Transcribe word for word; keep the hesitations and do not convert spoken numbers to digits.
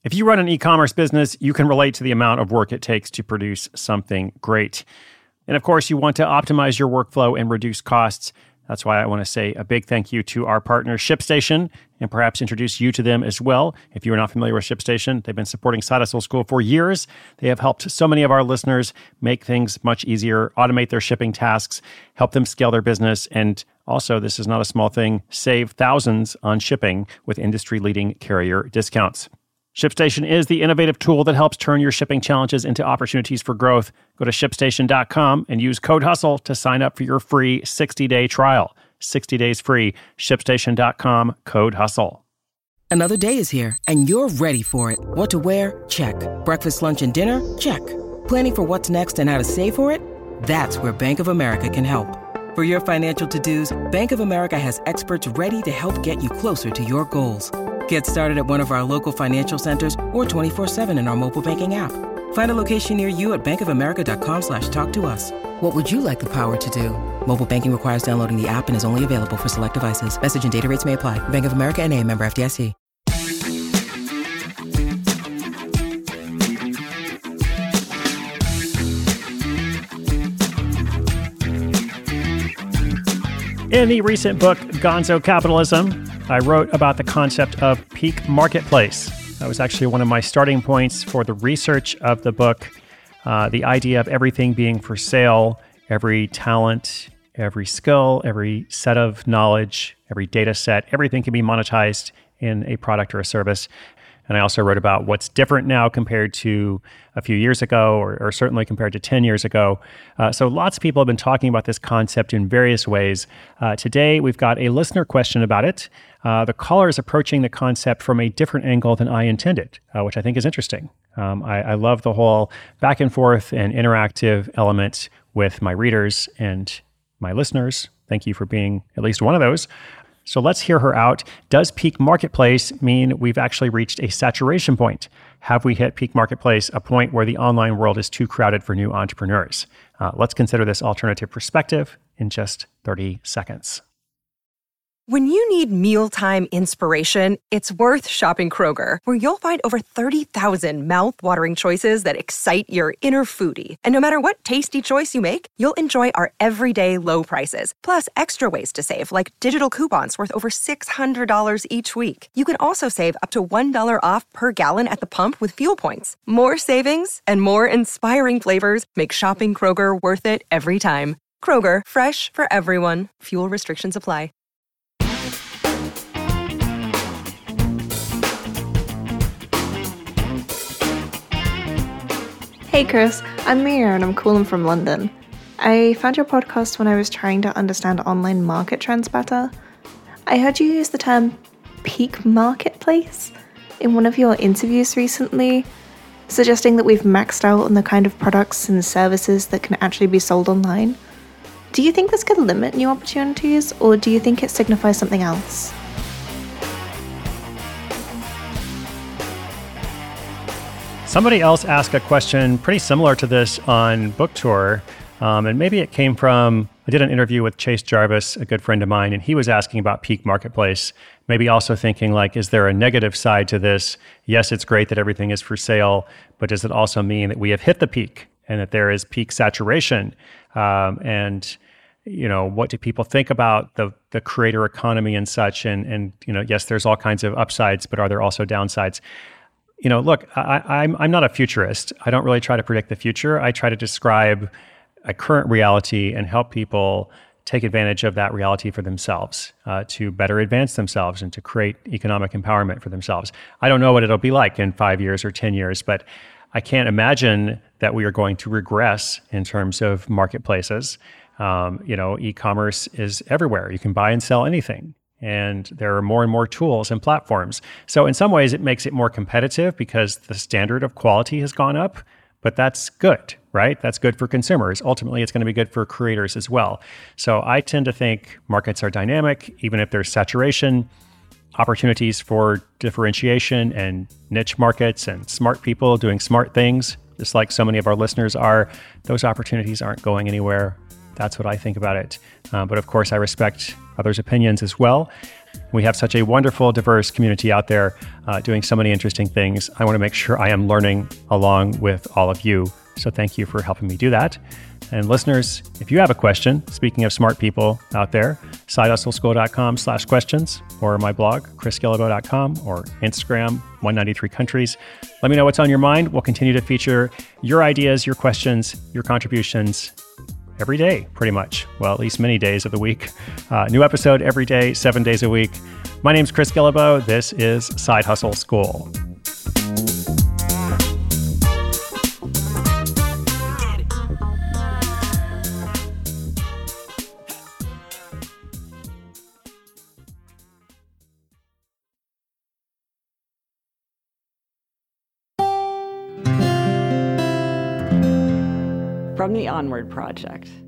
If you run an e-commerce business, you can relate to the amount of work it takes to produce something great. And of course, you want to optimize your workflow and reduce costs. That's why I want to say a big thank you to our partner, ShipStation, and perhaps introduce you to them as well. If you are not familiar with ShipStation, they've been supporting Side Hustle School for years. They have helped so many of our listeners make things much easier, automate their shipping tasks, help them scale their business, and also, this is not a small thing, save thousands on shipping with industry-leading carrier discounts. ShipStation is the innovative tool that helps turn your shipping challenges into opportunities for growth. Go to ship station dot com and use code HUSTLE to sign up for your free sixty-day trial. sixty days free. ship station dot com, code HUSTLE. Another day is here, and you're ready for it. What to wear? Check. Breakfast, lunch, and dinner? Check. Planning for what's next and how to save for it? That's where Bank of America can help. For your financial to-dos, Bank of America has experts ready to help get you closer to your goals. Get started at one of our local financial centers or twenty-four seven in our mobile banking app. Find a location near you at bankofamerica.com slash talk to us. What would you like the power to do? Mobile banking requires downloading the app and is only available for select devices. Message and data rates may apply. Bank of America N A, member F D I C. In the recent book, Gonzo Capitalism, I wrote about the concept of peak marketplace. That was actually one of my starting points for the research of the book. Uh, the idea of everything being for sale, every talent, every skill, every set of knowledge, every data set, everything can be monetized in a product or a service. And I also wrote about what's different now compared to a few years ago, or, or certainly compared to ten years ago. Uh, so lots of people have been talking about this concept in various ways. Uh, today, we've got a listener question about it. Uh, the caller is approaching the concept from a different angle than I intended, uh, which I think is interesting. Um, I, I love the whole back and forth and interactive element with my readers and my listeners. Thank you for being at least one of those. So let's hear her out. Does peak marketplace mean we've actually reached a saturation point? Have we hit peak marketplace, a point where the online world is too crowded for new entrepreneurs? Uh, let's consider this alternative perspective in just thirty seconds. When you need mealtime inspiration, it's worth shopping Kroger, where you'll find over thirty thousand mouth-watering choices that excite your inner foodie. And no matter what tasty choice you make, you'll enjoy our everyday low prices, plus extra ways to save, like digital coupons worth over six hundred dollars each week. You can also save up to one dollar off per gallon at the pump with fuel points. More savings and more inspiring flavors make shopping Kroger worth it every time. Kroger, fresh for everyone. Fuel restrictions apply. Hey Chris, I'm Mia and I'm calling from London. I found your podcast when I was trying to understand online market trends better. I heard you use the term peak marketplace in one of your interviews recently, suggesting that we've maxed out on the kind of products and services that can actually be sold online. Do you think this could limit new opportunities, or do you think it signifies something else? Somebody else asked a question pretty similar to this on Book Tour, um, and maybe it came from, I did an interview with Chase Jarvis, a good friend of mine, and he was asking about peak marketplace, maybe also thinking like, is there a negative side to this? Yes, it's great that everything is for sale, but does it also mean that we have hit the peak and that there is peak saturation? Um, and you know, what do people think about the the creator economy and such? And, and you know, yes, there's all kinds of upsides, but are there also downsides? You know, look, I, I'm I'm not a futurist. I don't really try to predict the future. I try to describe a current reality and help people take advantage of that reality for themselves, uh, to better advance themselves and to create economic empowerment for themselves. I don't know what it'll be like in five years or ten years, but I can't imagine that we are going to regress in terms of marketplaces. Um, you know, e-commerce is everywhere. You can buy and sell anything. And there are more and more tools and platforms. So in some ways, it makes it more competitive because the standard of quality has gone up, but that's good, right? That's good for consumers. Ultimately, it's going to be good for creators as well. So I tend to think markets are dynamic, even if there's saturation, opportunities for differentiation and niche markets and smart people doing smart things, just like so many of our listeners are. Those opportunities aren't going anywhere. That's what I think about it. Uh, but of course, I respect others' opinions as well. We have such a wonderful, diverse community out there uh, doing so many interesting things. I want to make sure I am learning along with all of you. So thank you for helping me do that. And listeners, if you have a question, speaking of smart people out there, sidehustleschool.com slash questions, or my blog, chris guillebeau dot com, or Instagram, one ninety-three countries. Let me know what's on your mind. We'll continue to feature your ideas, your questions, your contributions every day, pretty much. Well, at least many days of the week. Uh, new episode every day, seven days a week. My name's Chris Guillebeau. This is Side Hustle School. From the Onward Project.